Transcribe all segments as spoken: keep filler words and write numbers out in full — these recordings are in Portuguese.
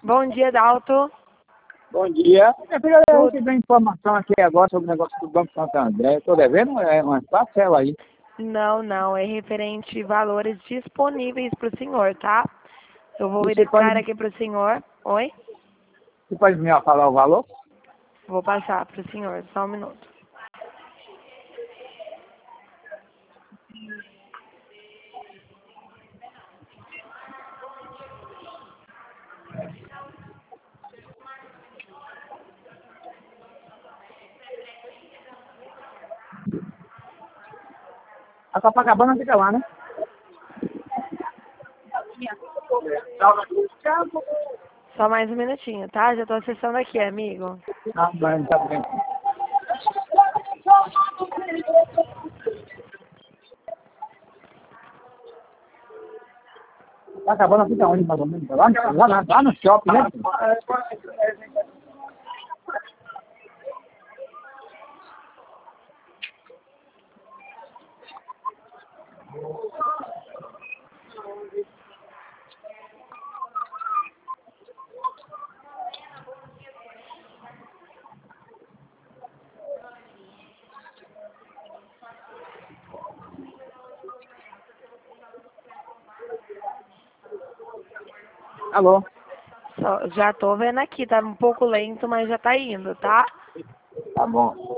Bom dia, Dalto. Bom dia. Eu queria Tudo. receber informação aqui agora sobre o negócio do Banco Santander. Estou devendo é, umas parcelas aí. Não, não, é referente valores disponíveis para o senhor, tá? Eu vou Você verificar pode, aqui para o senhor. Oi? você pode me falar o valor? Vou passar para o senhor, só um minuto. A Copacabana fica lá, né? Só mais um minutinho, tá? Já tô acessando aqui, amigo. Tá bem, tá bem. Copacabana fica onde, mais ou menos? Lá, lá, lá, lá no shopping, né? Alô? Só, já tô vendo aqui, tá um pouco lento, mas já tá indo, tá? Tá bom.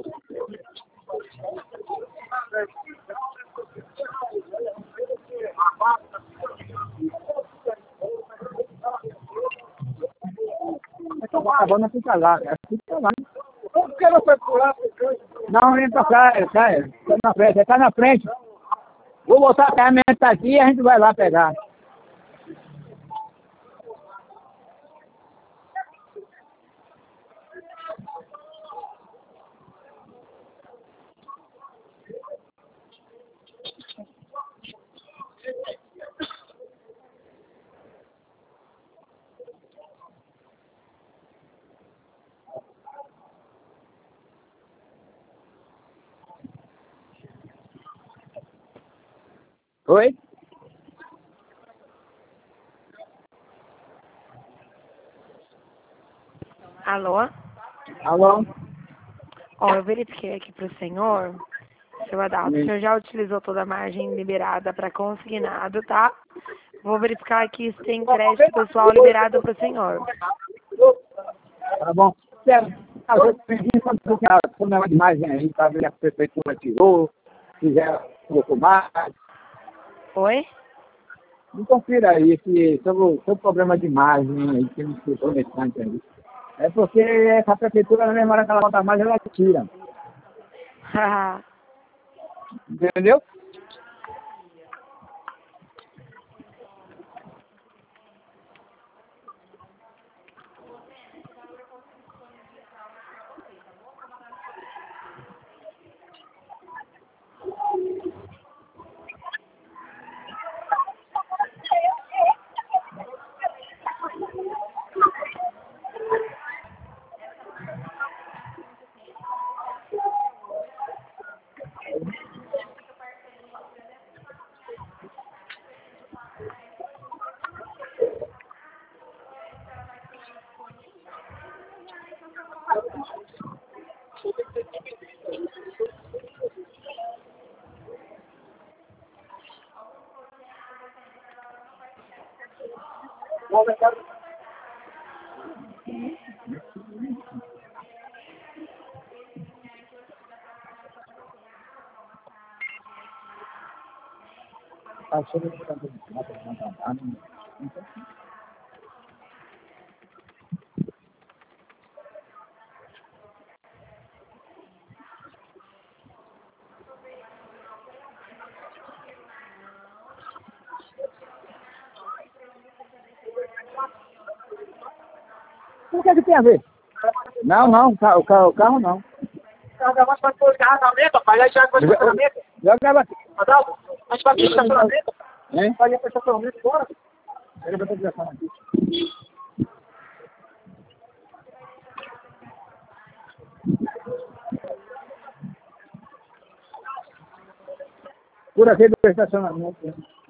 A Copacabana fica lá, cara. Fica lá. Por que não foi por lá? Não, entra cá, sai. Tá na frente, tá na frente. Vou botar a ferramenta aqui e a gente vai lá pegar. Oi? Alô? Alô? Ó, eu verifiquei aqui pro senhor, seu Adalto, o senhor já utilizou toda a margem liberada para consignado, tá? Vou verificar aqui se tem crédito pessoal liberado pro senhor. Tá bom. Sério, às vezes tem quando você quer problema de margem aí, para ver a prefeitura tirou, quiser colocou mais. Oi? Me confira aí se, sobre, o- sobre o problema de margem aí, que me ficou nesse instante aí. É porque essa prefeitura, na mesma hora que ela bota mais, ela tira. Haha. Entendeu? Tá achando que tá tudo bem, tá tá bem. O que é que tem a ver? Não, não, o carro, o carro, o carro não. Mas para pôr estacionamento, rapaz, aí já coisa de estacionamento. Joga aqui. Adalto, mas para vir estacionamento, Hein? vai ir para estacionamento fora. Ele vai ter que aqui. Por aqui do estacionamento.